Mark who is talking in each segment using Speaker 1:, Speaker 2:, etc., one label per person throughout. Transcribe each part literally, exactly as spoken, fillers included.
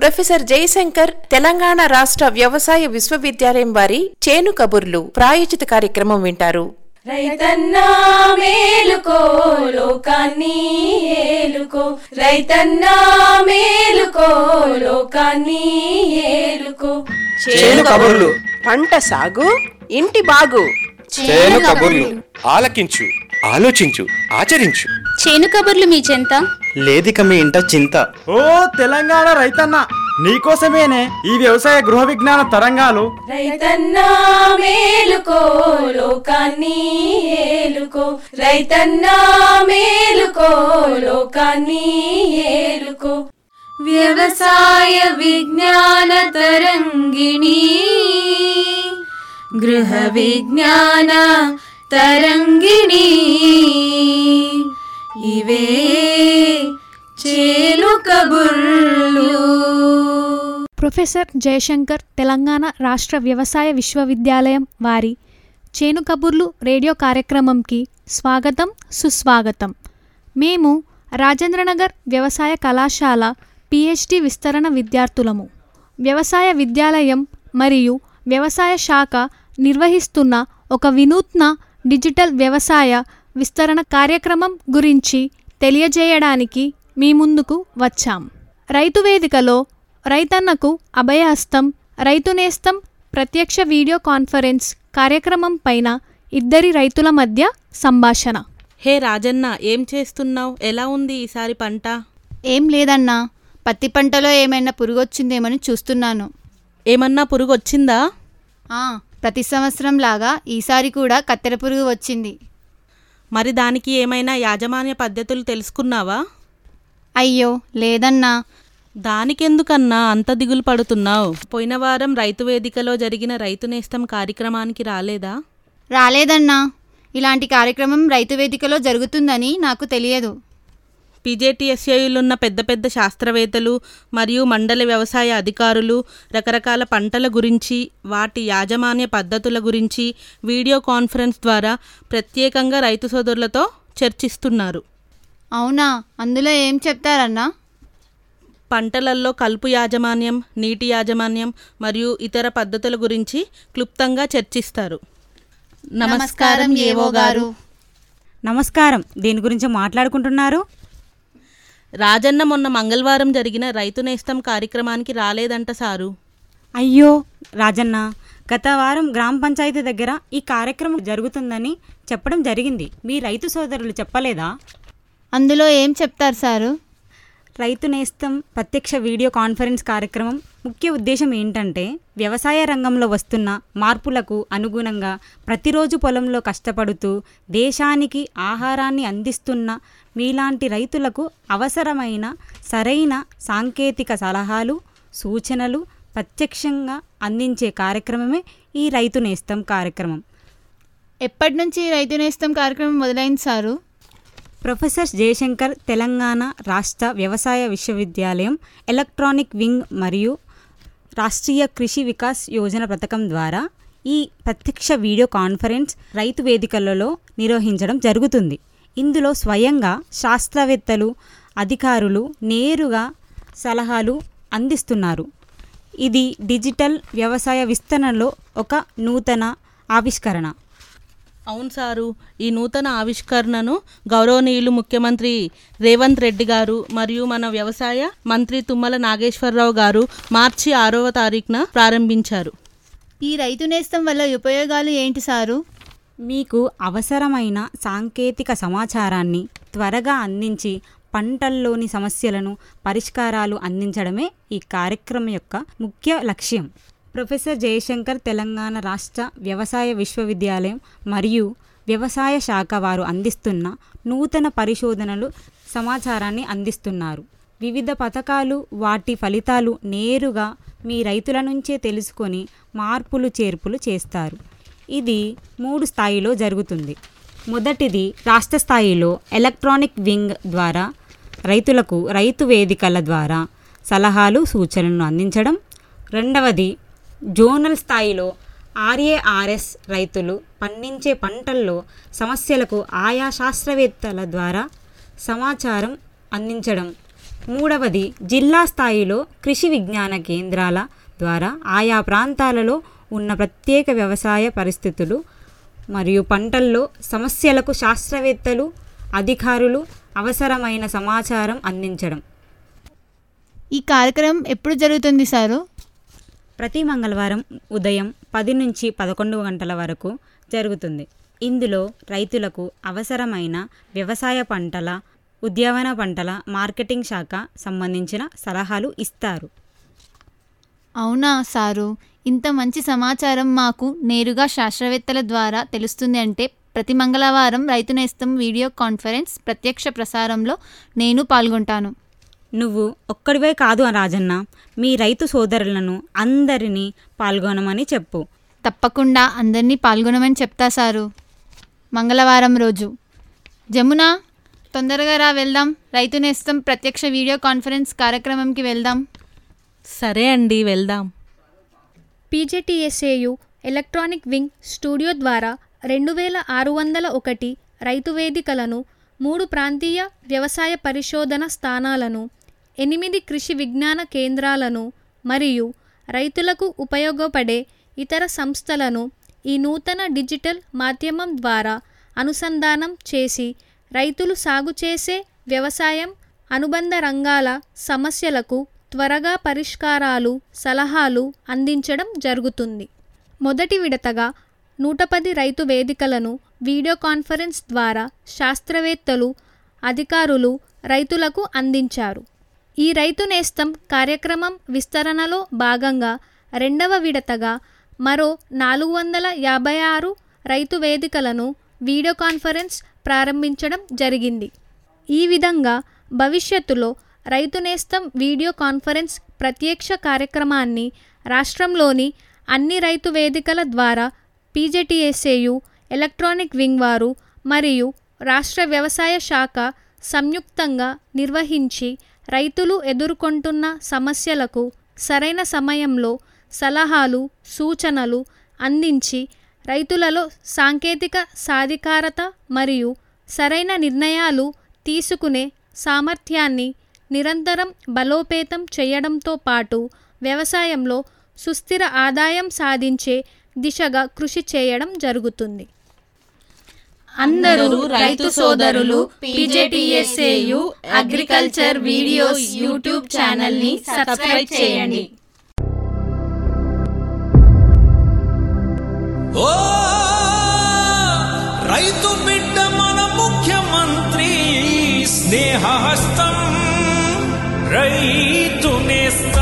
Speaker 1: Professor Jayashankar Telangana రాష్ట్ర వ్యవసాయ విశ్వవిద్యాలయం వారి చేను కబుర్లు ప్రాయోజిత కార్యక్రమం వింటారు.
Speaker 2: రైతన్నా మేలుకో లోకాన్ని ఏలుకో, రైతన్నా మేలుకో లోకాన్ని ఏలుకో.
Speaker 3: చేను కబుర్లు, పంట సాగు ఇంటి బాగు.
Speaker 4: చేను కబుర్లు ఆలకించు, ఆలోచించు, ఆచరించు.
Speaker 5: చేను కబుర్లు మీ చెంత
Speaker 6: లేదిక మీ ఇంట చింత.
Speaker 7: ఓ తెలంగాణ రైతన్న, నీకోసమేనే ఈ వ్యవసాయ గృహ విజ్ఞాన తరంగాలు.
Speaker 2: రైతన్నా మేలుకో లోకాన్ని ఏలుకో, రైతన్నా మేలుకో లోకాన్ని ఏలుకో. వ్యవసాయ విజ్ఞాన తరంగిణి, గృహ విజ్ఞాన తరంగిణి, ఇవే చేను కబుర్లు.
Speaker 8: ప్రొఫెసర్ జయశంకర్ తెలంగాణ రాష్ట్ర వ్యవసాయ విశ్వవిద్యాలయం వారి చేను కబుర్లు రేడియో కార్యక్రమంకి స్వాగతం, సుస్వాగతం. మేము రాజేంద్రనగర్ వ్యవసాయ కళాశాల పిహెచ్డి విస్తరణ విద్యార్థులము. వ్యవసాయ విద్యాలయం మరియు వ్యవసాయ శాఖ నిర్వహిస్తున్న ఒక వినూత్న డిజిటల్ వ్యవసాయ విస్తరణ కార్యక్రమం గురించి తెలియజేయడానికి మీ ముందుకు వచ్చాం. రైతు వేదికలో రైతన్నకు అభయహస్తం, రైతు నేస్తం ప్రత్యక్ష వీడియో కాన్ఫరెన్స్ కార్యక్రమం పైన ఇద్దరి రైతుల మధ్య సంభాషణ.
Speaker 9: హే రాజన్న, ఏం చేస్తున్నావు? ఎలా ఉంది ఈసారి పంట?
Speaker 5: ఏం లేదన్నా, పత్తి పంటలో ఏమైనా పురుగొచ్చిందేమని చూస్తున్నాను.
Speaker 9: ఏమన్నా పురుగు వచ్చిందా?
Speaker 5: ఆ, ప్రతి సంవత్సరం లాగా ఈసారి కూడా కత్తెర పురుగు వచ్చింది.
Speaker 9: మరి దానికి ఏమైనా యాజమాన్య పద్ధతులు తెలుసుకున్నావా?
Speaker 5: అయ్యో లేదన్నా.
Speaker 9: దానికెందుకన్నా అంత దిగులు పడుతున్నావు? పోయిన వారం రైతు వేదికలో జరిగిన రైతు నేస్తం కార్యక్రమానికి రాలేదా?
Speaker 5: రాలేదన్నా. ఇలాంటి కార్యక్రమం రైతు వేదికలో జరుగుతుందని నాకు తెలియదు.
Speaker 9: పీజేటీఎస్ఏయులున్న పెద్ద పెద్ద శాస్త్రవేత్తలు మరియు మండల వ్యవసాయ అధికారులు రకరకాల పంటల గురించి, వాటి యాజమాన్య పద్ధతుల గురించి వీడియో కాన్ఫరెన్స్ ద్వారా ప్రత్యేకంగా రైతు సోదరులతో చర్చిస్తున్నారు.
Speaker 5: అవునా? అందులో ఏం చెప్తారన్నా?
Speaker 9: పంటలల్లో కలుపు యాజమాన్యం, నీటి యాజమాన్యం మరియు ఇతర పద్ధతుల గురించి క్లుప్తంగా చర్చిస్తారు.
Speaker 5: నమస్కారం ఏవో గారు.
Speaker 10: నమస్కారం. దేని గురించి మాట్లాడుకుంటున్నారు?
Speaker 9: రాజన్న మొన్న మంగళవారం జరిగిన రైతు నేస్తం కార్యక్రమానికి రాలేదంట సారు.
Speaker 10: అయ్యో రాజన్న, గత వారం గ్రామ పంచాయతీ దగ్గర ఈ కార్యక్రమం జరుగుతుందని చెప్పడం జరిగింది. మీ రైతు సోదరులు చెప్పలేదా?
Speaker 5: అందులో ఏం చెప్తారు సారు?
Speaker 10: రైతు నేస్తం ప్రత్యక్ష వీడియో కాన్ఫరెన్స్ కార్యక్రమం ముఖ్య ఉద్దేశం ఏంటంటే, వ్యవసాయ రంగంలో వస్తున్న మార్పులకు అనుగుణంగా ప్రతిరోజు పొలంలో కష్టపడుతూ దేశానికి ఆహారాన్ని అందిస్తున్న మీలాంటి రైతులకు అవసరమైన సరైన సాంకేతిక సలహాలు, సూచనలు ప్రత్యక్షంగా అందించే కార్యక్రమమే ఈ రైతు నేస్తం కార్యక్రమం.
Speaker 5: ఎప్పటి నుంచి రైతు నేస్తం కార్యక్రమం మొదలైంది సారు?
Speaker 10: ప్రొఫెసర్ జయశంకర్ తెలంగాణ రాష్ట్ర వ్యవసాయ విశ్వవిద్యాలయం ఎలక్ట్రానిక్ వింగ్ మరియు రాష్ట్రీయ కృషి వికాస్ యోజన పథకం ద్వారా ఈ ప్రత్యక్ష వీడియో కాన్ఫరెన్స్ రైతు వేదికలలో నిర్వహించడం జరుగుతుంది. ఇందులో స్వయంగా శాస్త్రవేత్తలు, అధికారులు నేరుగా సలహాలు అందిస్తున్నారు. ఇది డిజిటల్ వ్యవసాయ విస్తరణలో ఒక నూతన ఆవిష్కరణ.
Speaker 9: అవును సారు, ఈ నూతన ఆవిష్కరణను గౌరవనీయులు ముఖ్యమంత్రి రేవంత్ రెడ్డి గారు మరియు మన వ్యవసాయ మంత్రి తుమ్మల నాగేశ్వరరావు గారు మార్చి ఆరవ తారీఖున ప్రారంభించారు.
Speaker 5: ఈ రైతు నేస్తం వల్ల ఉపయోగాలు ఏంటి సారు?
Speaker 10: మీకు అవసరమైన సాంకేతిక సమాచారాన్ని త్వరగా అందించి పంటల్లోని సమస్యలను పరిష్కారాలు అందించడమే ఈ కార్యక్రమం యొక్క ముఖ్య లక్ష్యం. ప్రొఫెసర్ జయశంకర్ తెలంగాణ రాష్ట్ర వ్యవసాయ విశ్వవిద్యాలయం మరియు వ్యవసాయ శాఖ వారు అందిస్తున్న నూతన పరిశోధనలు సమాచారాన్ని అందిస్తున్నారు. వివిధ పథకాలు, వాటి ఫలితాలు నేరుగా మీ రైతుల నుంచే తెలుసుకొని మార్పులు చేర్పులు చేస్తారు. ఇది మూడు స్థాయిలో జరుగుతుంది. మొదటిది రాష్ట్ర స్థాయిలో ఎలక్ట్రానిక్ వింగ్ ద్వారా రైతులకు రైతు వేదికల ద్వారా సలహాలు, సూచనలను అందించడం. రెండవది జోనల్ స్థాయిలో ఆర్ఏఆర్ఎస్ రైతులు పండించే పంటల్లో సమస్యలకు ఆయా శాస్త్రవేత్తల ద్వారా సమాచారం అందించడం. మూడవది జిల్లా స్థాయిలో కృషి విజ్ఞాన కేంద్రాల ద్వారా ఆయా ప్రాంతాలలో ఉన్న ప్రత్యేక వ్యవసాయ పరిస్థితులు మరియు పంటల్లో సమస్యలకు శాస్త్రవేత్తలు అధికారులు అవసరమైన సమాచారం అందించడం.
Speaker 5: ఈ కార్యక్రమం ఎప్పుడు జరుగుతుంది సారు?
Speaker 10: ప్రతి మంగళవారం ఉదయం పది నుంచి పదకొండు గంటల వరకు జరుగుతుంది. ఇందులో రైతులకు అవసరమైన వ్యవసాయ పంటల, ఉద్యానవన పంటల మార్కెటింగ్ శాఖ సంబంధించిన సలహాలు ఇస్తారు.
Speaker 5: అవునా సారు, ఇంత మంచి సమాచారం మాకు నేరుగా శాస్త్రవేత్తల ద్వారా తెలుస్తుంది అంటే ప్రతి మంగళవారం రైతు నేస్తం వీడియో కాన్ఫరెన్స్ ప్రత్యక్ష ప్రసారంలో నేను పాల్గొంటాను.
Speaker 10: నువ్వు ఒక్కడివే కాదు రాజన్న, మీ రైతు సోదరులను అందరినీ పాల్గొనమని చెప్పు.
Speaker 5: తప్పకుండా అందరినీ పాల్గొనమని చెప్తా సారు. మంగళవారం రోజు జమున తొందరగా రా, వెళ్దాం. రైతు నేస్తం ప్రత్యక్ష వీడియో కాన్ఫరెన్స్ కార్యక్రమంకి వెళ్దాం.
Speaker 9: సరే అండి, వెళ్దాం.
Speaker 8: పీజేటీఎస్ఏయు ఎలక్ట్రానిక్ వింగ్ స్టూడియో ద్వారా రెండు వేల ఆరు వందల ఒకటి రైతు వేదికలను, మూడు ప్రాంతీయ వ్యవసాయ పరిశోధన స్థానాలను, ఎనిమిది కృషి విజ్ఞాన కేంద్రాలను మరియు రైతులకు ఉపయోగపడే ఇతర సంస్థలను ఈ నూతన డిజిటల్ మాధ్యమం ద్వారా అనుసంధానం చేసి రైతులు సాగు చేసే వ్యవసాయం అనుబంధ రంగాల సమస్యలకు త్వరగా పరిష్కారాలు, సలహాలు అందించడం జరుగుతుంది. మొదటి విడతగా నూట పది రైతు వేదికలను వీడియో కాన్ఫరెన్స్ ద్వారా శాస్త్రవేత్తలు, అధికారులు రైతులకు అందించారు. ఈ రైతు నేస్తం కార్యక్రమం విస్తరణలో భాగంగా రెండవ విడతగా మరో నాలుగు వందల యాభై ఆరు రైతు వేదికలను వీడియో కాన్ఫరెన్స్ ప్రారంభించడం జరిగింది. ఈ విధంగా భవిష్యత్తులో రైతు నేస్తం వీడియో కాన్ఫరెన్స్ ప్రత్యక్ష కార్యక్రమాన్ని రాష్ట్రంలోని అన్ని రైతు వేదికల ద్వారా పీజేటీఎస్ఏయు ఎలక్ట్రానిక్ వింగ్ వారు మరియు రాష్ట్ర వ్యవసాయ శాఖ సంయుక్తంగా నిర్వహించి రైతులు ఎదుర్కొంటున్న సమస్యలకు సరైన సమయంలో సలహాలు, సూచనలు అందించి రైతులలో సాంకేతిక సాధికారత మరియు సరైన నిర్ణయాలు తీసుకునే సామర్థ్యాన్ని నిరంతరం బలోపేతం చేయడంతో పాటు వ్యవసాయంలో సుస్థిర ఆదాయం సాధించే దిశగా కృషి చేయడం జరుగుతుంది.
Speaker 2: అందరూ రైతు సోదరులు PJTSAU agriculture videos YouTube channel ని సబ్స్క్రైబ్ చేయండి.
Speaker 11: ఓ రైతు బిడ్డ మన ముఖ్యమంత్రి స్నేహహస్తం రైతు నేస్తం.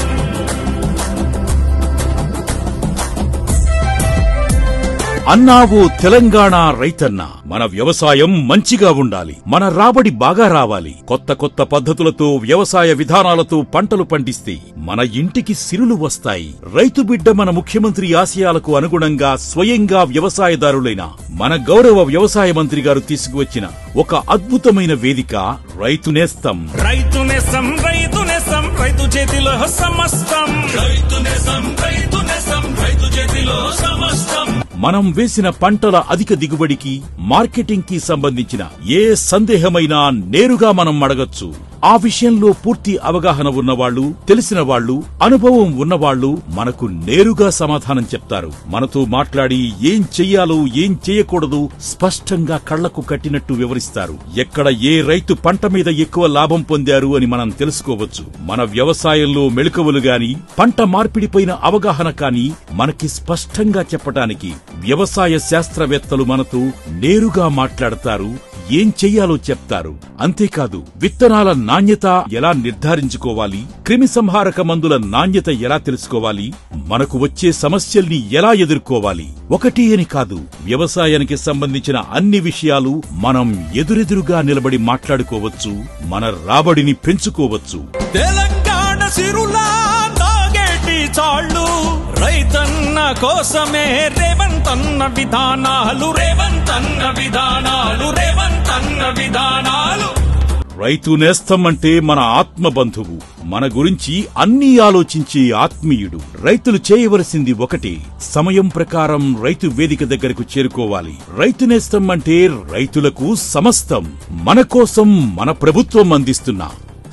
Speaker 12: అన్నావు తెలంగాణ రైతన్న, మన వ్యవసాయం మంచిగా ఉండాలి, మన రాబడి బాగా రావాలి. కొత్త కొత్త పద్ధతులతో, వ్యవసాయ విధానాలతో పంటలు పండిస్తే మన ఇంటికి సిరులు వస్తాయి. రైతు బిడ్డ మన ముఖ్యమంత్రి ఆశయాలకు అనుగుణంగా స్వయంగా వ్యవసాయదారులైన మన గౌరవ వ్యవసాయ మంత్రి గారు తీసుకువచ్చిన ఒక అద్భుతమైన వేదిక రైతు నేస్తం.
Speaker 11: రైతు నేస్తం, రైతు నేస్తం, రైతు చేతిలో సమస్తం. రైతు నేస్తం, రైతు నేస్తం, రైతు చేతిలో సమస్తం.
Speaker 12: మనం వేసిన పంటల అధిక దిగుబడికి, మార్కెటింగ్ కి సంబంధించిన ఏ సందేహమైనా నేరుగా మనం అడగొచ్చు. ఆ విషయంలో పూర్తి అవగాహన ఉన్నవాళ్లు, తెలిసిన వాళ్లు, అనుభవం ఉన్నవాళ్లు మనకు నేరుగా సమాధానం చెప్తారు. మనతో మాట్లాడి ఏం చెయ్యాలో, ఏం చేయకూడదు స్పష్టంగా కళ్లకు కట్టినట్టు వివరిస్తారు. ఎక్కడ ఏ రైతు పంట మీద ఎక్కువ లాభం పొందారు అని మనం తెలుసుకోవచ్చు. మన వ్యవసాయంలో మెళకువలు గాని, పంట మార్పిడిపైన అవగాహన కాని మనకి స్పష్టంగా చెప్పటానికి వ్యవసాయ శాస్త్రవేత్తలు మనతో నేరుగా మాట్లాడతారు, ఏం చెయ్యాలో చెప్తారు. అంతేకాదు, విత్తనాల నాణ్యత ఎలా నిర్ధారించుకోవాలి, క్రిమి సంహారక మందుల నాణ్యత ఎలా తెలుసుకోవాలి, మనకు వచ్చే సమస్యల్ని ఎలా ఎదుర్కోవాలి, ఒకటి అని కాదు, వ్యవసాయానికి సంబంధించిన అన్ని విషయాలు మనం ఎదురెదురుగా నిలబడి మాట్లాడుకోవచ్చు, మన రాబడిని పెంచుకోవచ్చు.
Speaker 11: తెలంగాణ సిరులా నాగేటి చాళ్ళు రైతన్న కోసమే రేవంతన్న విధానాలు, రేవంతన్న విధానాలు, రేవంతన్న విధానాలు.
Speaker 12: రైతు నేస్తం అంటే మన ఆత్మ బంధువు, మన గురించి అన్నీ ఆలోచించే ఆత్మీయుడు. రైతులు చేయవలసింది ఒకటే, సమయం ప్రకారం రైతు వేదిక దగ్గరకు చేరుకోవాలి. రైతు నేస్తం అంటే రైతులకు సమస్తం. మన కోసం మన ప్రభుత్వం అందిస్తున్న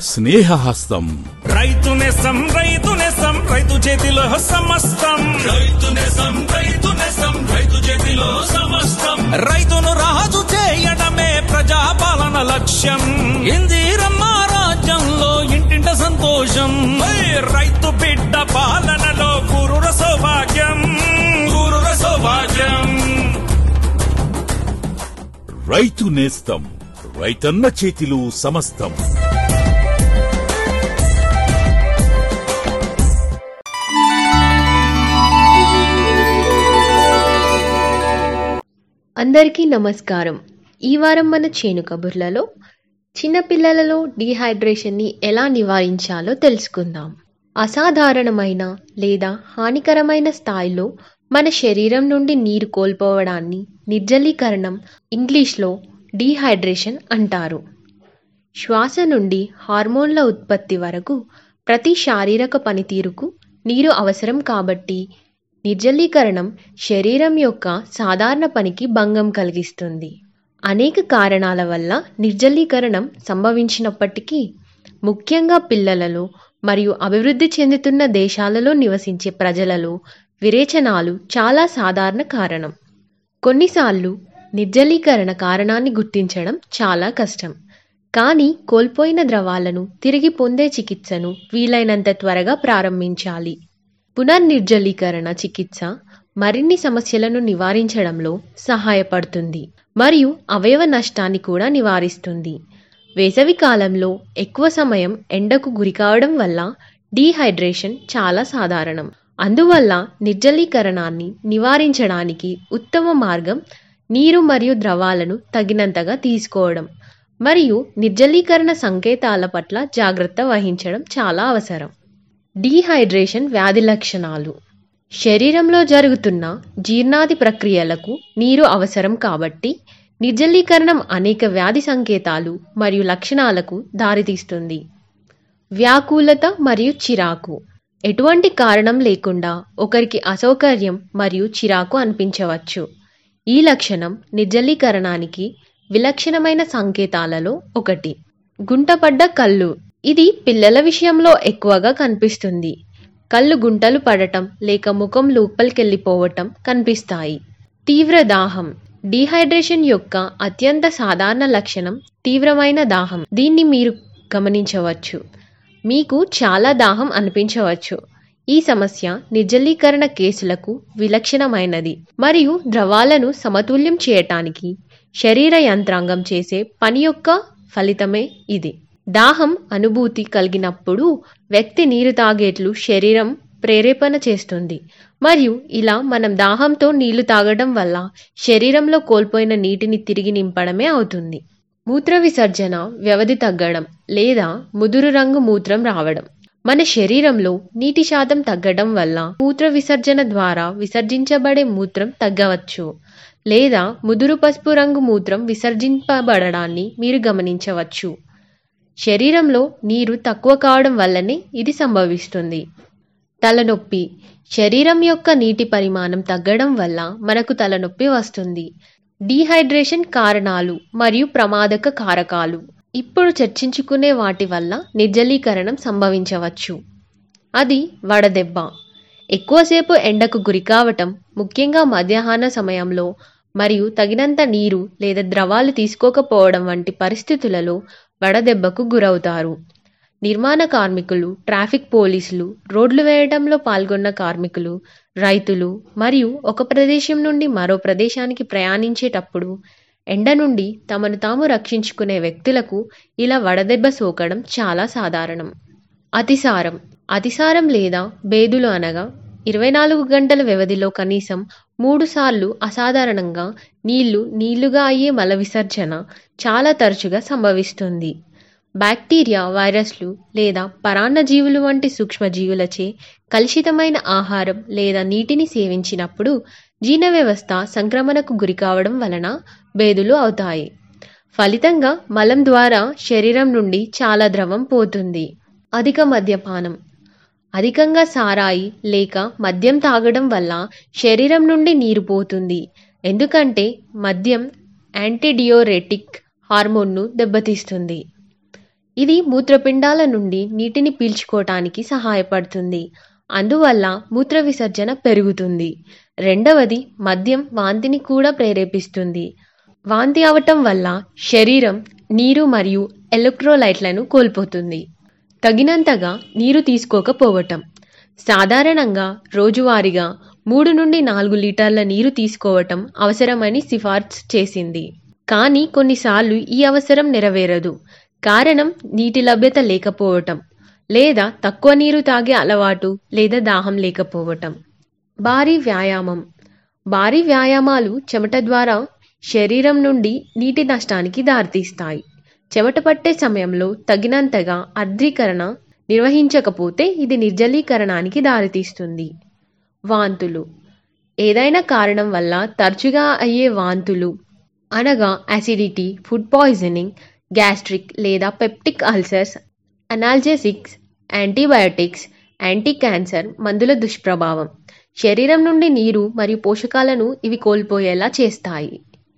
Speaker 12: స్నేహహస్తం.
Speaker 11: రైతు నేస్తం రైతు నేస్తం రైతు చేతిలో సమస్తం. రైతు నేస్తం రైతు నేస్తం రైతు చేతిలో సమస్తం. రైతును రాజు చేయడమే ప్రజాపాలన లక్ష్యం. ఇందిరమ్మ రాజ్యంలో ఇంటింట సంతోషం. రైతు బిడ్డ పాలనలో గురుర సౌభాగ్యం. గురుర సౌభాగ్యం.
Speaker 12: రైతు నేస్తం రైతన్న చేతిలో సమస్తం.
Speaker 13: అందరికీ నమస్కారం. ఈ వారం మన చేను కబుర్లలో చిన్నపిల్లలలో డీహైడ్రేషన్ని ఎలా నివారించాలో తెలుసుకుందాం. అసాధారణమైన లేదా హానికరమైన స్థాయిలో మన శరీరం నుండి నీరు కోల్పోవడాన్ని నిర్జలీకరణం, ఇంగ్లీష్లో డీహైడ్రేషన్ అంటారు. శ్వాస నుండి హార్మోన్ల ఉత్పత్తి వరకు ప్రతి శారీరక పనితీరుకు నీరు అవసరం. కాబట్టి నిర్జలీకరణం శరీరం యొక్క సాధారణ పనికి భంగం కలిగిస్తుంది. అనేక కారణాల వల్ల నిర్జలీకరణం సంభవించినప్పటికీ ముఖ్యంగా పిల్లలలో మరియు అభివృద్ధి చెందుతున్న దేశాలలో నివసించే ప్రజలలో విరేచనాలు చాలా సాధారణ కారణం. కొన్నిసార్లు నిర్జలీకరణ కారణాన్ని గుర్తించడం చాలా కష్టం. కానీ కోల్పోయిన ద్రవాలను తిరిగి పొందే చికిత్సను వీలైనంత త్వరగా ప్రారంభించాలి. పునర్నిర్జలీకరణ చికిత్స మరిన్ని సమస్యలను నివారించడంలో సహాయపడుతుంది మరియు అవయవ నష్టాన్ని కూడా నివారిస్తుంది. వేసవి కాలంలో ఎక్కువ సమయం ఎండకు గురికావడం వల్ల డీహైడ్రేషన్ చాలా సాధారణం. అందువల్ల నిర్జలీకరణాన్ని నివారించడానికి ఉత్తమ మార్గం నీరు మరియు ద్రవాలను తగినంతగా తీసుకోవడం మరియు నిర్జలీకరణ సంకేతాల పట్ల జాగ్రత్త వహించడం చాలా అవసరం. డీహైడ్రేషన్ వ్యాధి లక్షణాలు. శరీరంలో జరుగుతున్న జీర్ణాది ప్రక్రియలకు నీరు అవసరం. కాబట్టి నిర్జలీకరణం అనేక వ్యాధి సంకేతాలు మరియు లక్షణాలకు దారితీస్తుంది. వ్యాకులత మరియు చిరాకు. ఎటువంటి కారణం లేకుండా ఒకరికి అసౌకర్యం మరియు చిరాకు అనిపించవచ్చు. ఈ లక్షణం నిర్జలీకరణానికి విలక్షణమైన సంకేతాలలో ఒకటి. గుంటపడ్డ కళ్ళు. ఇది పిల్లల విషయంలో ఎక్కువగా కనిపిస్తుంది. కళ్ళు గుంటలు పడటం లేక ముఖం లోపలికెళ్ళిపోవటం కనిపిస్తాయి. తీవ్ర దాహం. డీహైడ్రేషన్ యొక్క అత్యంత సాధారణ లక్షణం తీవ్రమైన దాహం. దీన్ని మీరు గమనించవచ్చు. మీకు చాలా దాహం అనిపించవచ్చు. ఈ సమస్య నిర్జలీకరణ కేసులకు విలక్షణమైనది మరియు ద్రవాలను సమతుల్యం చేయటానికి శరీర యంత్రాంగం చేసే పని యొక్క ఫలితమే ఇది. దాహం అనుభూతి కలిగినప్పుడు వ్యక్తి నీరు తాగేట్లు శరీరం ప్రేరేపణ చేస్తుంది మరియు ఇలా మనం దాహంతో నీళ్లు తాగడం వల్ల శరీరంలో కోల్పోయిన నీటిని తిరిగి నింపడమే అవుతుంది. మూత్ర విసర్జన వ్యవధి తగ్గడం లేదా ముదురు రంగు మూత్రం రావడం. మన శరీరంలో నీటి శాతం తగ్గడం వల్ల మూత్ర విసర్జన ద్వారా విసర్జించబడే మూత్రం తగ్గవచ్చు లేదా ముదురు పసుపు రంగు మూత్రం విసర్జింపబడడాన్ని మీరు గమనించవచ్చు. శరీరంలో నీరు తక్కువ కావడం వల్లనే ఇది సంభవిస్తుంది. తలనొప్పి. శరీరం యొక్క నీటి పరిమాణం తగ్గడం వల్ల మనకు తలనొప్పి వస్తుంది. డీహైడ్రేషన్ కారణాలు మరియు ప్రమాదక కారకాలు. ఇప్పుడు చర్చించుకునే వాటి వల్ల నిర్జలీకరణం సంభవించవచ్చు. అది వడదెబ్బ. ఎక్కువసేపు ఎండకు గురికావటం, ముఖ్యంగా మధ్యాహ్న సమయంలో, మరియు తగినంత నీరు లేదా ద్రవాలు తీసుకోకపోవడం వంటి పరిస్థితులలో వడదెబ్బకు గురవుతారు. నిర్మాణ కార్మికులు, ట్రాఫిక్ పోలీసులు, రోడ్లు వేయడంలో పాల్గొన్న కార్మికులు, రైతులు మరియు ఒక ప్రదేశం నుండి మరో ప్రదేశానికి ప్రయాణించేటప్పుడు ఎండ నుండి తమను తాము రక్షించుకునే వ్యక్తులకు ఇలా వడదెబ్బ సోకడం చాలా సాధారణం. అతిసారం. అతిసారం లేదా బేదులు అనగా ఇరవై నాలుగు గంటల వ్యవధిలో కనీసం మూడు సార్లు అసాధారణంగా నీళ్లు నీళ్లుగా అయ్యే మల విసర్జన చాలా తరచుగా సంభవిస్తుంది. బ్యాక్టీరియా, వైరస్లు లేదా పరాన్నజీవులు వంటి సూక్ష్మజీవులచే కలుషితమైన ఆహారం లేదా నీటిని సేవించినప్పుడు జీర్ణ వ్యవస్థ సంక్రమణకు గురికావడం వలన బేదులు అవుతాయి. ఫలితంగా మలం ద్వారా శరీరం నుండి చాలా ద్రవం పోతుంది. అధిక మద్యపానం. అధికంగా సారాయి లేక మద్యం తాగడం వల్ల శరీరం నుండి నీరు పోతుంది. ఎందుకంటే మద్యం యాంటీడియోరెటిక్ హార్మోన్ను దెబ్బతీస్తుంది. ఇది మూత్రపిండాల నుండి నీటిని పీల్చుకోవటానికి సహాయపడుతుంది. అందువల్ల మూత్ర విసర్జన పెరుగుతుంది. రెండవది, మద్యం వాంతిని కూడా ప్రేరేపిస్తుంది. వాంతి అవటం వల్ల శరీరం నీరు మరియు ఎలక్ట్రోలైట్లను కోల్పోతుంది. తగినంతగా నీరు తీసుకోకపోవటం. సాధారణంగా రోజువారీగా మూడు నుండి నాలుగు లీటర్ల నీరు తీసుకోవటం అవసరమని సిఫార్సు చేసింది. కానీ కొన్నిసార్లు ఈ అవసరం నెరవేరదు. కారణం నీటి లభ్యత లేకపోవటం లేదా తక్కువ నీరు తాగే అలవాటు లేదా దాహం లేకపోవటం. భారీ వ్యాయామం. భారీ వ్యాయామాలు చెమట ద్వారా శరీరం నుండి నీటి నష్టానికి దారితీస్తాయి. చెమట పట్టే సమయంలో తగినంతగా ఆర్ద్రీకరణ నిర్వహించకపోతే ఇది నిర్జలీకరణానికి దారితీస్తుంది. వాంతులు. ఏదైనా కారణం వల్ల తరచుగా అయ్యే వాంతులు అనగా యాసిడిటీ, ఫుడ్ పాయిజనింగ్, గ్యాస్ట్రిక్ లేదా peptic ulcers, analgesics, antibiotics, anti cancer మందుల దుష్ప్రభావం. శరీరం నుండి నీరు మరియు పోషకాలను ఇవి కోల్పోయేలా చేస్తాయి.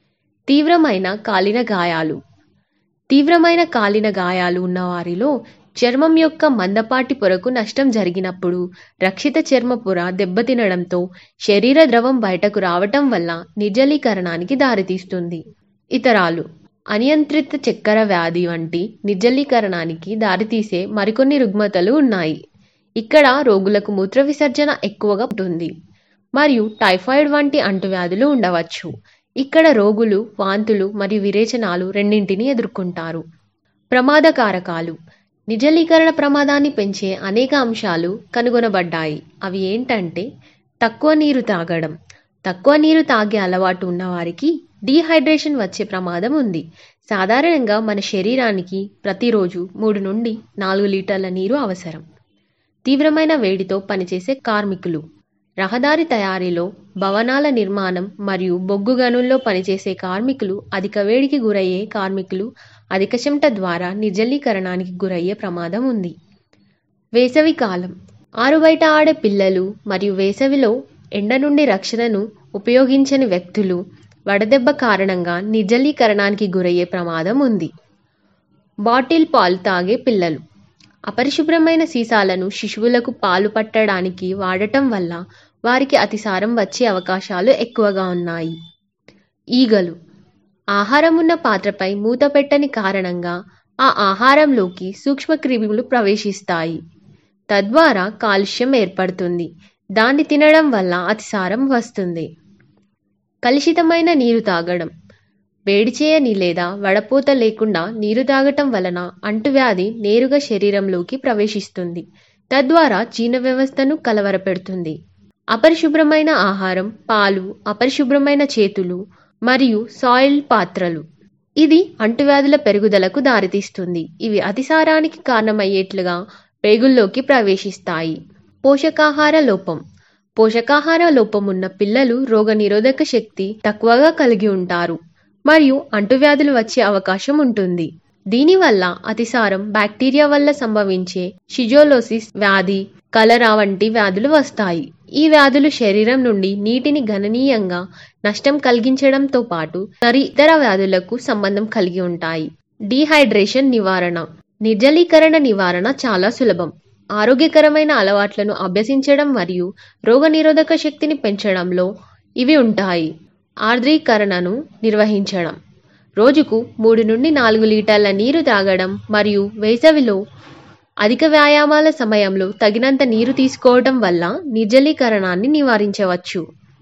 Speaker 13: తీవ్రమైన కాలిన గాయాలు. తీవ్రమైన కాలిన గాయాలు ఉన్నవారిలో చర్మం యొక్క మందపాటి పొరకు నష్టం జరిగినప్పుడు రక్షిత చర్మ పొర దెబ్బతినడంతో శరీర ద్రవం బయటకు రావటం వల్ల నిర్జలీకరణానికి దారితీస్తుంది. ఇతరాలు. అనియంత్రిత చక్కెర వ్యాధి వంటి నిర్జలీకరణానికి దారితీసే మరికొన్ని రుగ్మతలు ఉన్నాయి. ఇక్కడ రోగులకు మూత్ర విసర్జన ఎక్కువగా ఉంటుంది మరియు టైఫాయిడ్ వంటి అంటువ్యాధులు ఉండవచ్చు. ఇక్కడ రోగులు వాంతులు మరియు విరేచనాలు రెండింటినీ ఎదుర్కొంటారు. ప్రమాదకారకాలు. నిర్జలీకరణ ప్రమాదాన్ని పెంచే అనేక అంశాలు కనుగొనబడ్డాయి. అవి ఏంటంటే తక్కువ నీరు తాగడం. తక్కువ నీరు తాగే అలవాటు ఉన్నవారికి డీహైడ్రేషన్ వచ్చే ప్రమాదం ఉంది. సాధారణంగా మన శరీరానికి ప్రతిరోజు మూడు నుండి నాలుగు లీటర్ల నీరు అవసరం. తీవ్రమైన వేడితో పనిచేసే కార్మికులు. రహదారి తయారీలో, భవనాల నిర్మాణం మరియు బొగ్గు గనుల్లో పనిచేసే కార్మికులు, అధిక వేడికి గురయ్యే కార్మికులు అధిక చెమట ద్వారా నిర్జలీకరణానికి గురయ్యే ప్రమాదం ఉంది. వేసవి కాలం. ఆరుబయట ఆడే పిల్లలు మరియు వేసవిలో ఎండ నుండి రక్షణను ఉపయోగించని వ్యక్తులు వడదెబ్బ కారణంగా నిర్జలీకరణానికి గురయ్యే ప్రమాదం ఉంది. బాటిల్ పాలు తాగే పిల్లలు. అపరిశుభ్రమైన సీసాలను శిశువులకు పాలు పట్టడానికి వాడటం వల్ల వారికి అతిసారం వచ్చే అవకాశాలు ఎక్కువగా ఉన్నాయి. ఈగలు. ఆహారం ఉన్న పాత్రపై మూత పెట్టని కారణంగా ఆ ఆహారంలోకి సూక్ష్మక్రిములు ప్రవేశిస్తాయి. తద్వారా కాలుష్యం ఏర్పడుతుంది. దాన్ని తినడం వల్ల అతిసారం వస్తుంది. కలుషితమైన నీరు తాగడం. వేడి చేయని లేదా వడపోత లేకుండా నీరు తాగటం వలన అంటువ్యాధి నేరుగా శరీరంలోకి ప్రవేశిస్తుంది. తద్వారా జీర్ణ వ్యవస్థను కలవరపెడుతుంది. అపరిశుభ్రమైన ఆహారం, పాలు, అపరిశుభ్రమైన చేతులు మరియు సాయిల్ పాత్రలు. ఇది అంటువ్యాధుల పెరుగుదలకు దారితీస్తుంది. ఇవి అతిసారానికి కారణమయ్యేట్లుగా పేగుల్లోకి ప్రవేశిస్తాయి. పోషకాహార లోపం. పోషకాహార లోపం ఉన్న పిల్లలు రోగనిరోధక శక్తి తక్కువగా కలిగి ఉంటారు మరియు అంటువ్యాధులు వచ్చే అవకాశం ఉంటుంది. దీనివల్ల అతిసారం, బ్యాక్టీరియా వల్ల సంభవించే షిజోలోసిస్ వ్యాధి, కలరా వంటి వ్యాధులు వస్తాయి. ఈ వ్యాధులు శరీరం నుండి నీటిని గణనీయంగా నష్టం కలిగించడంతో పాటు మరి ఇతర వ్యాధులకు సంబంధం కలిగి ఉంటాయి. డీహైడ్రేషన్ నివారణ. నిర్జలీకరణ నివారణ చాలా సులభం. ఆరోగ్యకరమైన అలవాట్లను అభ్యసించడం మరియు రోగనిరోధక శక్తిని పెంచడంలో ఇవి ఉంటాయి. ఆర్ద్రీకరణను నిర్వహించడం. రోజుకు మూడు నుండి నాలుగు లీటర్ల నీరు తాగడం మరియు వేసవిలో అధిక వ్యాయామాల సమయంలో తగినంత నీరు తీసుకోవడం వల్ల నిర్జలీకరణాన్ని నివారించవచ్చు.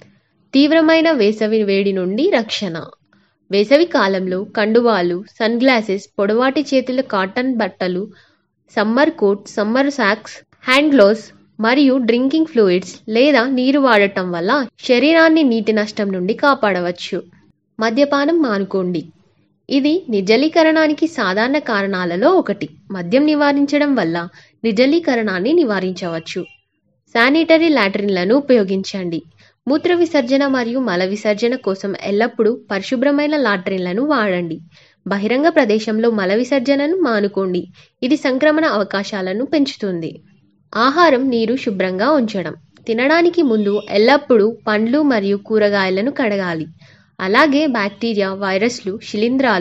Speaker 13: తీవ్రమైన వేసవి వేడి నుండి రక్షణ. వేసవి కాలంలో కండువాలు, సన్ గ్లాసెస్, పొడవాటి చేతుల కాటన్ బట్టలు, summer coat, summer socks, hand gloves మరియు డ్రింకింగ్ ఫ్లూయిడ్స్ లేదా నీరు వాడటం వల్ల శరీరాన్ని నీటి నష్టం నుండి కాపాడవచ్చు. మద్యపానం మానుకోండి. ఇది నిర్జలీకరణానికి సాధారణ కారణాలలో ఒకటి. మద్యం నివారించడం వల్ల నిర్జలీకరణాన్ని నివారించవచ్చు. శానిటరీ లాట్రిన్లను ఉపయోగించండి. మూత్ర విసర్జన మరియు మల విసర్జన కోసం ఎల్లప్పుడూ పరిశుభ్రమైన లాట్రిన్లను వాడండి. బహిరంగ ప్రదేశంలో మల విసర్జనను మానుకోండి. ఇది సంక్రమణ అవకాశాలను పెంచుతుంది. ఆహారం, నీరు శుభ్రంగా ఉంచడం. తినడానికి ముందు ఎల్లప్పుడూ పండ్లు మరియు కూరగాయలను కడగాలి. అలాగే బ్యాక్టీరియా, వైరస్లు, శిలీంధ్రాలు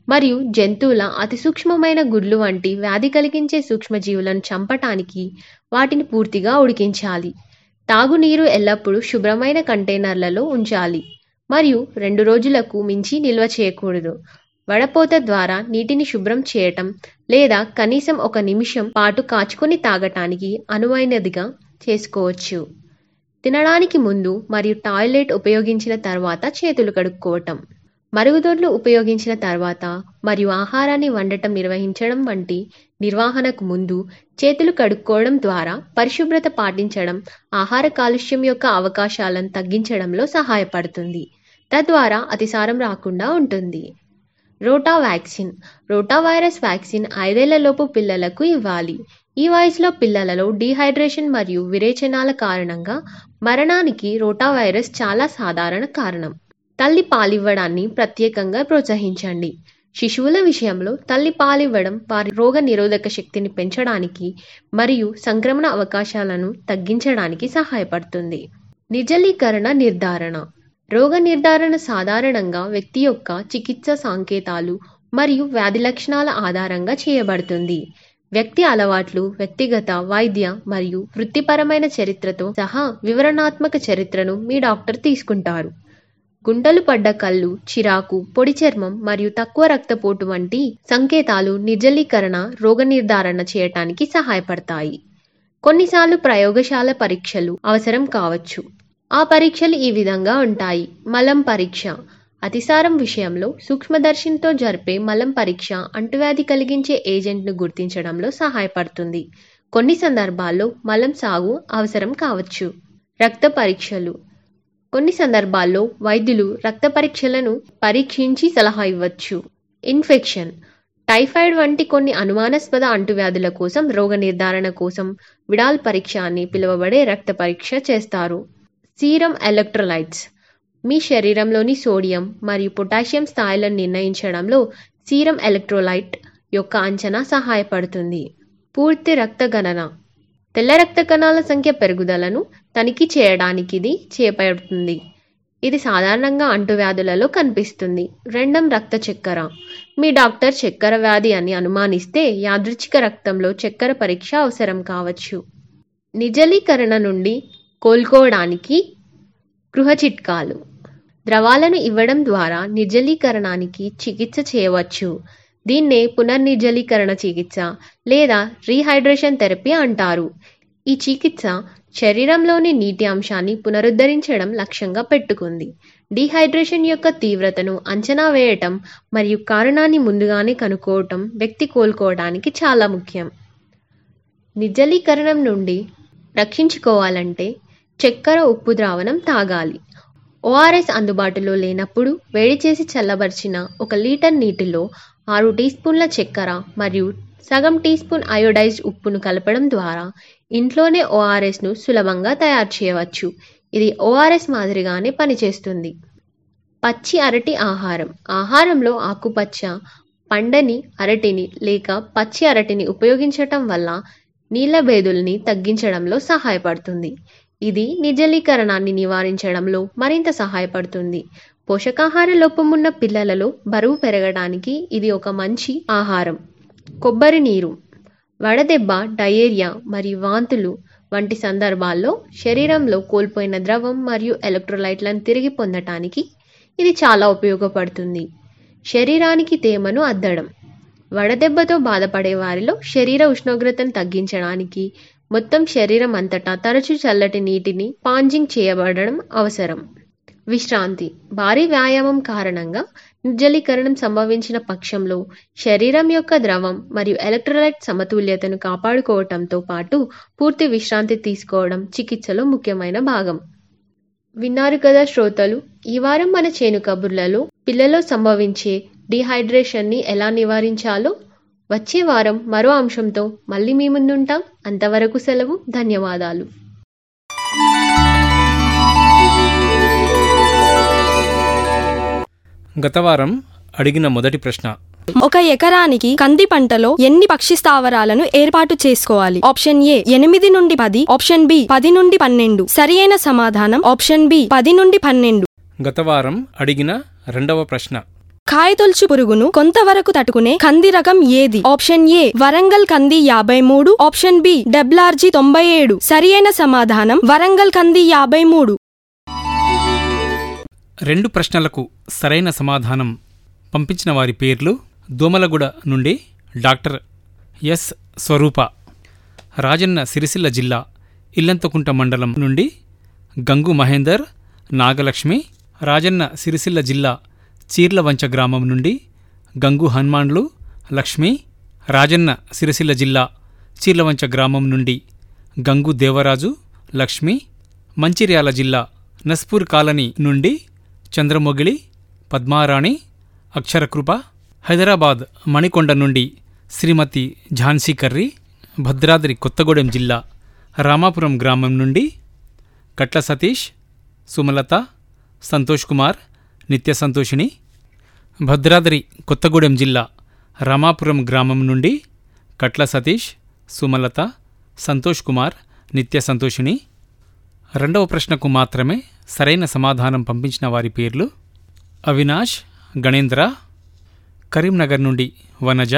Speaker 13: మరియు జంతువుల అతి సూక్ష్మమైన గుడ్లు వంటి వ్యాధి కలిగించే సూక్ష్మజీవులను చంపటానికి వాటిని పూర్తిగా ఉడికించాలి. తాగునీరు ఎల్లప్పుడూ శుభ్రమైన కంటైనర్లలో ఉంచాలి మరియు రెండు రోజులకు మించి నిల్వ చేయకూడదు. వడపోత ద్వారా నీటిని శుభ్రం చేయటం లేదా కనీసం ఒక నిమిషం పాటు కాచుకొని తాగటానికి అనువైనదిగా చేసుకోవచ్చు. తినడానికి ముందు మరియు టాయిలెట్ ఉపయోగించిన తర్వాత చేతులు కడుక్కోవటం, మరుగుదొడ్లు ఉపయోగించిన తర్వాత మరియు ఆహారాన్ని వండటం నిర్వహించడం వంటి నిర్వహణకు ముందు చేతులు కడుక్కోవడం ద్వారా పరిశుభ్రత పాటించడం ఆహార కాలుష్యం యొక్క అవకాశాలను తగ్గించడంలో సహాయపడుతుంది. తద్వారా అతిసారం రాకుండా ఉంటుంది. Rota vaccine. Rota virus vaccine ఐదేళ్లలోపు పిల్లలకు ఇవ్వాలి. ఈ వయసులో పిల్లలలో డీహైడ్రేషన్ మరియు విరేచనాల కారణంగా మరణానికి రోటా వైరస్ చాలా సాధారణ కారణం. తల్లి పాలివ్వడాన్ని ప్రత్యేకంగా ప్రోత్సహించండి. శిశువుల విషయంలో తల్లి పాలివ్వడం వారి రోగ నిరోధక శక్తిని పెంచడానికి మరియు సంక్రమణ అవకాశాలను తగ్గించడానికి సహాయపడుతుంది. నిర్జలీకరణ నిర్ధారణ. రోగ నిర్ధారణ సాధారణంగా వ్యక్తి యొక్క చికిత్స సంకేతాలు మరియు వ్యాధి లక్షణాల ఆధారంగా చేయబడుతుంది. వ్యక్తి అలవాట్లు, వ్యక్తిగత వైద్య మరియు వృత్తిపరమైన చరిత్రతో సహా వివరణాత్మక చరిత్రను మీ డాక్టర్ తీసుకుంటారు. గుంటలు పడ్డ కళ్ళు, చిరాకు, పొడి చర్మం మరియు తక్కువ రక్తపోటు వంటి సంకేతాలు నిర్జలీకరణ రోగ నిర్ధారణ చేయటానికి సహాయపడతాయి. కొన్నిసార్లు ప్రయోగశాల పరీక్షలు అవసరం కావచ్చు. ఆ పరీక్షలు ఈ విధంగా ఉంటాయి. మలం పరీక్ష. అతిసారం విషయంలో సూక్ష్మదర్శినితో జరిపే మలం పరీక్ష అంటువ్యాధి కలిగించే ఏజెంట్ను గుర్తించడంలో సహాయపడుతుంది. కొన్ని సందర్భాల్లో మలం సాగు అవసరం కావచ్చు. రక్త పరీక్షలు. కొన్ని సందర్భాల్లో వైద్యులు రక్త పరీక్షలను పరీక్షించి సలహా ఇవ్వచ్చు. ఇన్ఫెక్షన్. టైఫాయిడ్ వంటి కొన్ని అనుమానాస్పద అంటువ్యాధుల కోసం రోగ నిర్ధారణ కోసం విడాల్ పరీక్ష అని పిలువబడే రక్త పరీక్ష చేస్తారు. Serum electrolytes. మీ శరీరంలోని సోడియం మరియు పొటాషియం స్థాయిలను నిర్ణయించడంలో సీరం ఎలక్ట్రోలైట్ యొక్క అంచనా సహాయపడుతుంది. పూర్తి రక్త గణన. తెల్ల రక్త కణాల సంఖ్య పెరుగుదలను తనిఖీ చేయడానికి ఇది చేపడుతుంది. ఇది సాధారణంగా అంటువ్యాధులలో కనిపిస్తుంది. రెండవ రక్త చక్కెర. మీ డాక్టర్ చక్కెర వ్యాధి అని అనుమానిస్తే యాదృచ్ఛిక రక్తంలో చక్కెర పరీక్ష అవసరం కావచ్చు. నిర్జలీకరణ నుండి కోలుకోవడానికి గృహ చిట్కాలు. ద్రవాలను ఇవ్వడం ద్వారా నిర్జలీకరణానికి చికిత్స చేయవచ్చు. దీన్నే పునర్నిర్జలీకరణ చికిత్స లేదా రీహైడ్రేషన్ థెరపీ అంటారు. ఈ చికిత్స శరీరంలోని నీటి అంశాన్ని పునరుద్ధరించడం లక్ష్యంగా పెట్టుకుంది. డీహైడ్రేషన్ యొక్క తీవ్రతను అంచనా వేయటం మరియు కారణాన్ని ముందుగానే కనుక్కోవటం వ్యక్తి కోలుకోవడానికి చాలా ముఖ్యం. నిర్జలీకరణం నుండి రక్షించుకోవాలంటే చక్కెర ఉప్పు ద్రావణం తాగాలి. ఓఆర్ఎస్ అందుబాటులో లేనప్పుడు వేడి చేసి చల్లబరిచిన ఒక లీటర్ నీటిలో ఆరు టీ స్పూన్ల చక్కెర మరియు సగం టీ స్పూన్ అయోడైజ్డ్ ఉప్పును కలపడం ద్వారా ఇంట్లోనే ఓఆర్ఎస్ను సులభంగా తయారు చేయవచ్చు. ఇది ఓఆర్ఎస్ మాదిరిగానే పనిచేస్తుంది. పచ్చి అరటి ఆహారం. ఆహారంలో ఆకుపచ్చ, పండని అరటిని లేక పచ్చి అరటిని ఉపయోగించటం వల్ల నీళ్లబేదుల్ని తగ్గించడంలో సహాయపడుతుంది. ఇది నిర్జలీకరణాన్ని నివారించడంలో మరింత సహాయపడుతుంది. పోషకాహార లోపమున్న పిల్లలలో బరువు పెరగడానికి ఇది ఒక మంచి ఆహారం. కొబ్బరి నీరు. వడదెబ్బ, డయేరియా మరియు వాంతులు వంటి సందర్భాల్లో శరీరంలో కోల్పోయిన ద్రవం మరియు ఎలక్ట్రోలైట్లను తిరిగి పొందటానికి ఇది చాలా ఉపయోగపడుతుంది. శరీరానికి తేమను అద్దడం. వడదెబ్బతో బాధపడే వారిలో శరీర ఉష్ణోగ్రతను తగ్గించడానికి మొత్తం శరీరం అంతటా తరచూ చల్లటి నీటిని పాంజింగ్ చేయబడడం అవసరం. విశ్రాంతి. భారీ వ్యాయామం కారణంగా నిర్జలీకరణం సంభవించిన పక్షంలో శరీరం యొక్క ద్రవం మరియు ఎలక్ట్రోలైట్ సమతుల్యతను కాపాడుకోవటంతో పాటు పూర్తి విశ్రాంతి తీసుకోవడం చికిత్సలో ముఖ్యమైన భాగం. విన్నారు కదా శ్రోతలు, ఈ వారం మన చేను కబుర్లలో పిల్లలో సంభవించే డీహైడ్రేషన్ని ఎలా నివారించాలో. వచ్చే వారం మరో అంశంతో మళ్ళీ మీ ముందుంటాం. అంతవరకు సెలవు. ధన్యవాదాలు.
Speaker 14: గత వారం అడిగిన మొదటి ప్రశ్న:
Speaker 15: ఒక ఎకరానికి కంది పంటలో ఎన్ని పక్షి స్థావరాలను ఏర్పాటు చేసుకోవాలి? ఆప్షన్ ఏ ఎనిమిది నుండి పది, ఆప్షన్ బి పది నుండి పన్నెండు. సరి అయిన సమాధానం ఆప్షన్ బి పది నుండి పన్నెండు.
Speaker 14: గత వారం అడిగిన రెండవ ప్రశ్న:
Speaker 15: కాయతొలుచు పురుగును కొంతవరకు తట్టుకునే కంది రకం ఏది? ఆప్షన్ ఏ వరంగల్ కంది యాభై మూడు, ఆప్షన్ బి డబ్లార్జీ తొంభై ఏడు. సరి అయిన సమాధానం వరంగల్ కంది యాభై మూడు.
Speaker 14: రెండు ప్రశ్నలకు సరైన సమాధానం పంపించిన వారి పేర్లు: దోమలగూడ నుండి డాక్టర్ ఎస్ స్వరూప, రాజన్న సిరిసిల్ల జిల్లా ఇల్లంతకుంట మండలం నుండి గంగు మహేందర్, నాగలక్ష్మి, రాజన్న సిరిసిల్ల జిల్లా చీర్లవంచ గ్రామం నుండి గంగు హనుమాన్లు, లక్ష్మి, రాజన్న సిరిసిల్ల జిల్లా చీర్లవంచ గ్రామం నుండి గంగు దేవరాజు, లక్ష్మి, మంచిర్యాల జిల్లా నస్పూర్ కాలనీ నుండి చంద్రమొగిలి, పద్మారాణి, అక్షరకృప, హైదరాబాద్ మణికొండ నుండి శ్రీమతి ఝాన్సీ కర్రీ, భద్రాద్రి కొత్తగూడెం జిల్లా రామాపురం గ్రామం నుండి కట్ల సతీష్, సుమలత, సంతోష్ కుమార్, నిత్య సంతోషిని, భద్రాద్రి కొత్తగూడెం జిల్లా రామాపురం గ్రామం నుండి కట్ల సతీష్, సుమలత, సంతోష్ కుమార్, నిత్య సంతోషిని. రెండవ ప్రశ్నకు మాత్రమే సరైన సమాధానం పంపించిన వారి పేర్లు: అవినాష్, గణేంద్ర, కరీంనగర్ నుండి వనజ.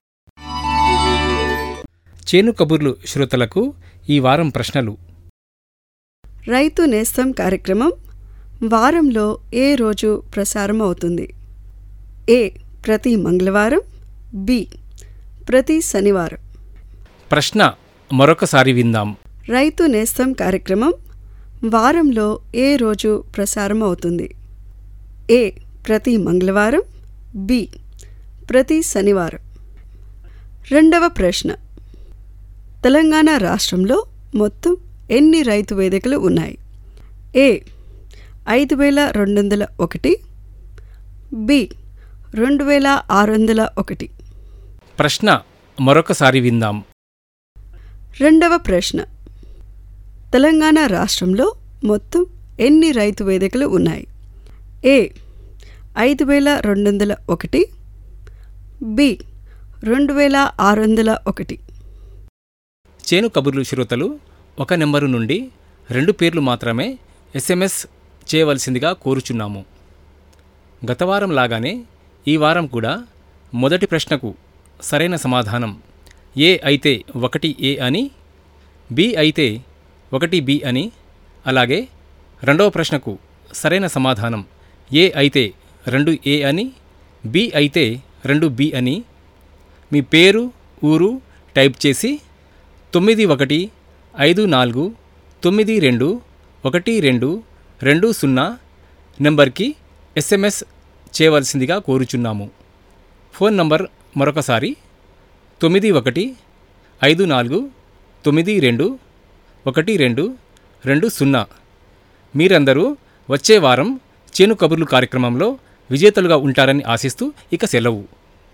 Speaker 14: చేను కబుర్లు శ్రోతలకు ఈ వారం ప్రశ్నలు:
Speaker 16: రైతు నేస్తం కార్యక్రమం వారంలో ఏ రోజు ప్రసారం అవుతుంది? ఏ ప్రతి మంగళవారం, బి ప్రతి శనివారం.
Speaker 14: ప్రశ్న మరొకసారి విందాం.
Speaker 16: రైతు నేస్తం కార్యక్రమం వారంలో ఏ రోజు ప్రసారం అవుతుంది? ఏ ప్రతి మంగళవారం, బి ప్రతి శనివారం. రెండవ ప్రశ్న: తెలంగాణ రాష్ట్రంలో మొత్తం ఎన్ని రైతు వేదికలు ఉన్నాయి? ఏ ఐదు వేల రెండు వందల ఒకటి, బి రెండు వేల ఆరు వందల ఒకటి.
Speaker 14: ప్రశ్న మరొకసారి విందాం.
Speaker 16: రెండవ ప్రశ్న: తెలంగాణ రాష్ట్రంలో మొత్తం ఎన్ని రైతు వేదికలు ఉన్నాయి? ఏ ఐదు వేల రెండు వందల ఒకటి, బి రెండు వేల ఆరు వందల ఒకటి.
Speaker 14: చేను కబుర్లు శ్రోతలు ఒక నెంబరు నుండి రెండు పేర్లు మాత్రమే ఎస్ఎంఎస్ చేయవలసిందిగా కోరుచున్నాము. గతవారం లాగానే ఈ వారం కూడా మొదటి ప్రశ్నకు సరైన సమాధానం ఏ అయితే ఒకటి ఏ అని, బి అయితే ఒకటి బి అని, అలాగే రెండవ ప్రశ్నకు సరైన సమాధానం ఏ అయితే రెండు ఏ అని, బి అయితే రెండు బి అని మీ పేరు, ఊరు టైప్ చేసి తొమ్మిది ఒకటి ఐదు నాలుగు తొమ్మిది రెండు ఒకటి రెండు రెండు సున్నా నెంబర్కి ఎస్ఎంఎస్ చేయవలసిందిగా కోరుచున్నాము. ఫోన్ నంబర్ మరొకసారి తొమ్మిది ఒకటి ఐదు నాలుగు తొమ్మిది రెండు ఒకటి రెండు రెండు సున్నా. మీరందరూ వచ్చే వారం చేను కబుర్లు కార్యక్రమంలో విజేతలుగా ఉంటారని ఆశిస్తూ ఇక సెలవు.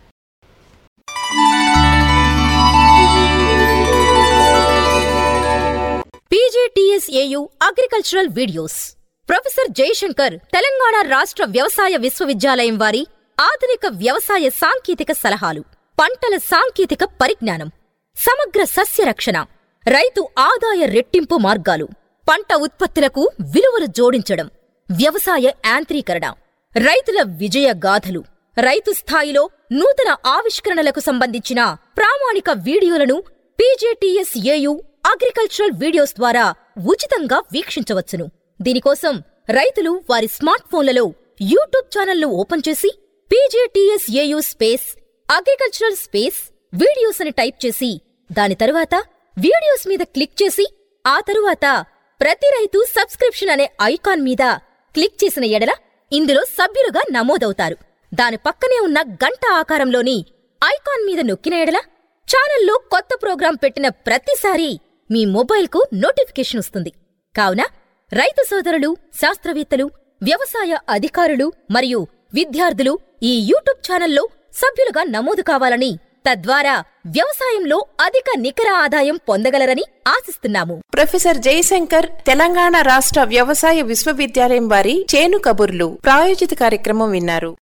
Speaker 17: PJTSAU agricultural videos. Professor Jayashankar Telangana రాష్ట్ర వ్యవసాయ విశ్వవిద్యాలయం వారి ఆధునిక వ్యవసాయ సాంకేతిక సలహాలు, పంటల సాంకేతిక పరిజ్ఞానం, సమగ్ర సస్య రక్షణ, రైతు ఆదాయ రెట్టింపు మార్గాలు, పంట ఉత్పత్తులకు విలువలు జోడించడం, వ్యవసాయ యాంత్రీకరణ, రైతుల విజయ గాథలు, రైతు స్థాయిలో నూతన ఆవిష్కరణలకు సంబంధించిన ప్రామాణిక వీడియోలను పీజేటీఎస్ఏయు అగ్రికల్చరల్ వీడియోస్ ద్వారా ఉచితంగా వీక్షించవచ్చును. దీనికోసం రైతులు వారి స్మార్ట్ ఫోన్లలో యూట్యూబ్ ఛానల్ను ఓపెన్ చేసి PJTSAU space agricultural space videos అని టైప్ చేసి దాని తరువాత వీడియోస్ మీద క్లిక్ చేసి ఆ తరువాత ప్రతి రైతు సబ్స్క్రిప్షన్ అనే ఐకాన్ మీద క్లిక్ చేసిన ఎడల ఇందులో సభ్యులుగా నమోదవుతారు. దాని పక్కనే ఉన్న గంట ఆకారంలోని ఐకాన్ మీద నొక్కిన ఎడల ఛానల్లో కొత్త ప్రోగ్రాం పెట్టిన ప్రతిసారి మీ మొబైల్కు నోటిఫికేషన్ వస్తుంది. కావున రైతు సోదరులు, శాస్త్రవేత్తలు, వ్యవసాయ అధికారులు మరియు విద్యార్థులు ఈ యూట్యూబ్ ఛానల్లో సభ్యులుగా నమోదు కావాలని, తద్వారా వ్యవసాయంలో అధిక నికర ఆదాయం పొందగలరని ఆశిస్తున్నాము.
Speaker 1: ప్రొఫెసర్ జయశంకర్ తెలంగాణ రాష్ట్ర వ్యవసాయ విశ్వవిద్యాలయం వారి చేను కబుర్లు ప్రాయోజిత కార్యక్రమం విన్నారు.